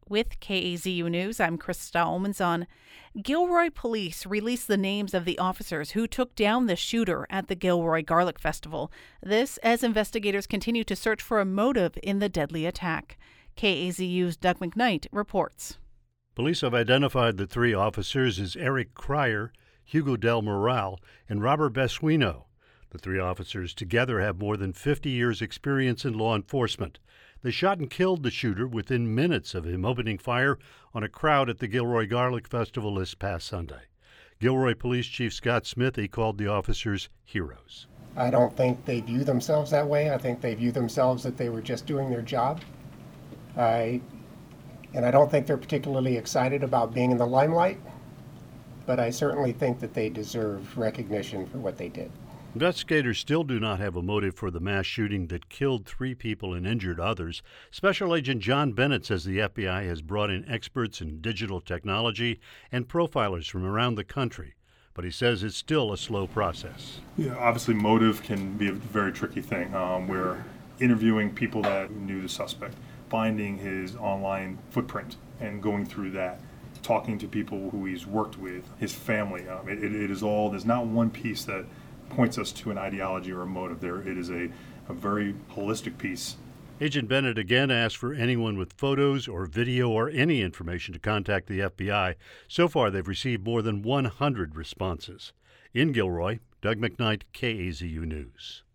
With KAZU News, I'm Krista Omenson. Gilroy police released the names of the officers who took down the shooter at the Gilroy Garlic Festival. This as investigators continue to search for a motive in the deadly attack. KAZU's Doug McKnight reports. Police have identified the three officers as Eric Cryer, Hugo Del Moral, and Robert Besuino. The three officers together have more than 50 years' experience in law enforcement. They shot and killed the shooter within minutes of him opening fire on a crowd at the Gilroy Garlic Festival this past Sunday. Gilroy Police Chief Scott Smith called the officers heroes. I don't think they view themselves that way. I think they view themselves that they were just doing their job. And I don't think they're particularly excited about being in the limelight, but I certainly think that they deserve recognition for what they did. Investigators still do not have a motive for the mass shooting that killed 3 people and injured others. Special Agent John Bennett says the FBI has brought in experts in digital technology and profilers from around the country, but he says it's still a slow process. Yeah, obviously motive can be a very tricky thing. We're interviewing people that knew the suspect, finding his online footprint and going through that, talking to people who he's worked with, his family. It is all, there's not one piece that points us to an ideology or a motive. It is a very holistic piece. Agent Bennett again asked for anyone with photos or video or any information to contact the FBI. So far, they've received more than 100 responses. In Gilroy, Doug McKnight, KAZU News.